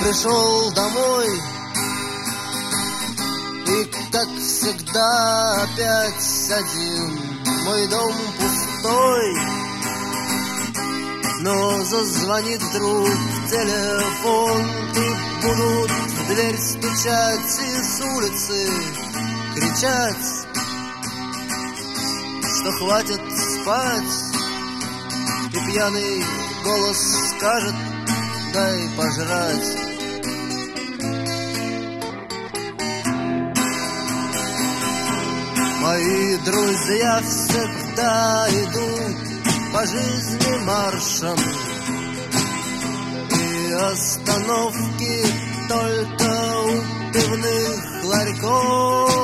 пришел домой, и, как всегда, опять один. Мой дом пустой, но зазвонит вдруг телефон, и будут в дверь стучать и с улицы кричать, что хватит спать. И пьяный голос скажет: дай пожрать. Мои друзья всегда идут по жизни маршем, и остановки только у пивных ларьков.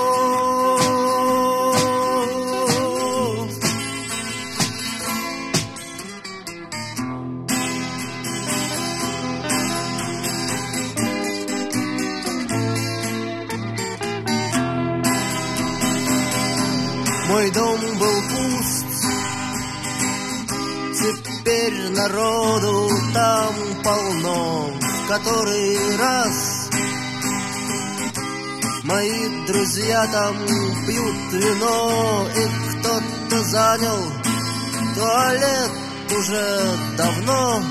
Мой дом был пуст, теперь народу там полно. В который раз мои друзья там пьют вино, и кто-то занял туалет уже давно,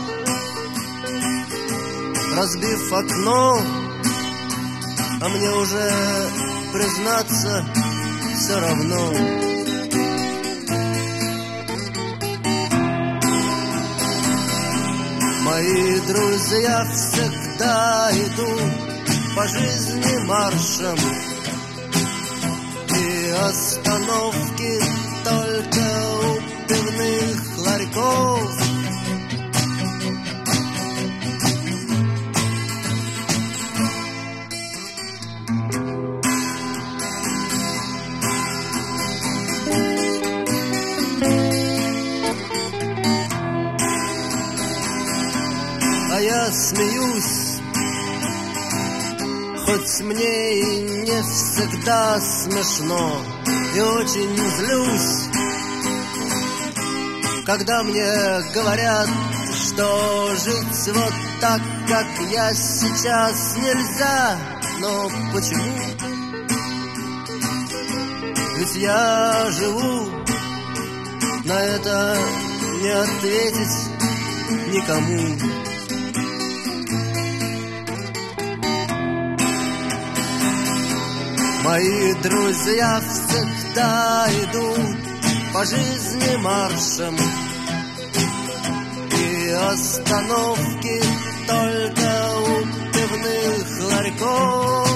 разбив окно. А мне уже, признаться, все равно. Мои друзья всегда идут по жизни маршем, и остановки только у пивных ларьков. А я смеюсь, хоть мне и не всегда смешно, и очень злюсь, когда мне говорят, что жить вот так, как я сейчас, нельзя. Но почему? Ведь я живу, на это не ответить никому. Мои друзья всегда идут по жизни маршем, и остановки только у пивных ларьков.